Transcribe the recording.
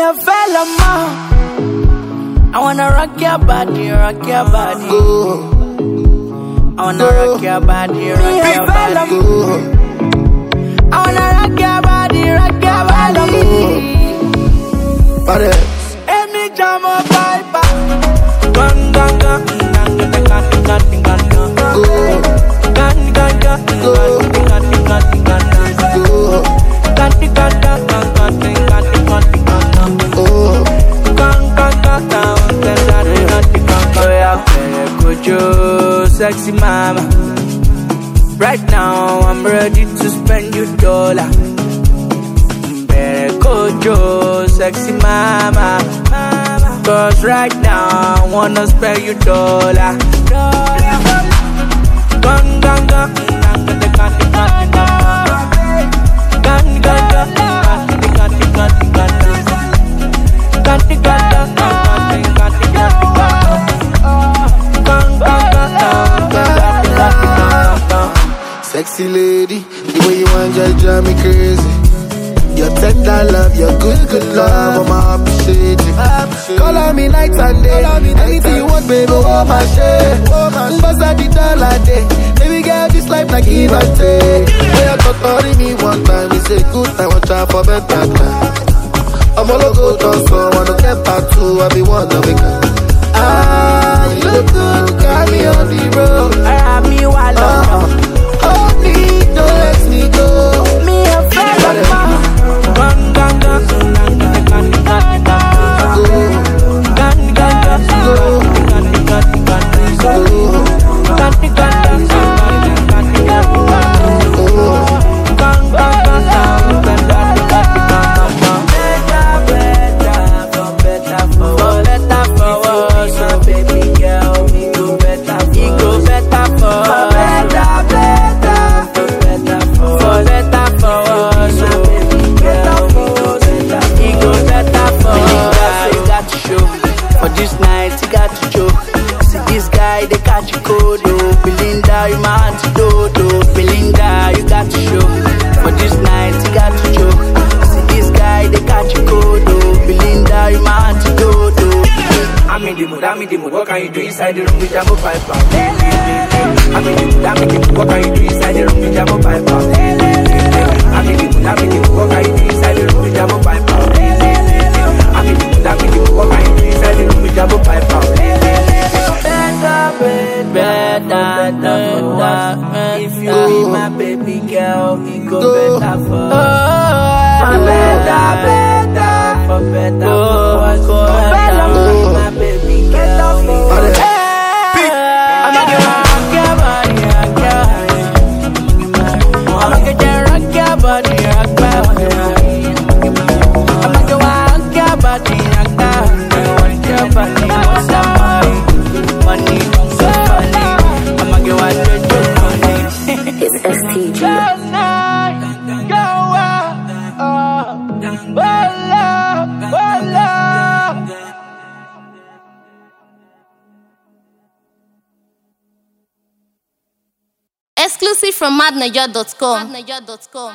a fella man. I wanna rock your body, rock your body. I wanna rock your body, rock your body. I wanna rock your body, rock your body. Emi jamo piper. Gang gang gang gang gang gang gang gang sexy mama, right now I'm ready to spend your dollar. Better Kojo, sexy mama, cause right now I wanna spend your dollar. Gun, gun, gun, sexy lady, the way you want just drive me crazy. Your tender love, your good love, I'ma appreciate it. Call on me night and day, anything you want, baby, oh my shit. Bust out the dollar day, baby girl, this life like give and take. When you talk me one time, we say good time, watch out for better time. I'm all go to so wanna get back to, I be one of it. Ah, you look good, got me on the road. I have me while hold me, don't let me go. Me a fella man. Gang gang gang gang gang gang I'm in the mood, what can you do inside the room with Jamo Piper? I'm in the mood, what can you do inside the room with Jamo Piper? I'm in the mood, what can you do inside the room with Jamo Piper? I'm in the mood, what can you do inside the room with Jamo Piper? Better, if you be my baby girl, it go better for us. For better, my baby girl. I'ma get rock your body, rock your body. I'ma get rock your body, rock your body. I'ma get rock your body, rock your body. What's up, money, so funny. I'ma get what you do, money. It's STG. Exclusive from madnaja.com.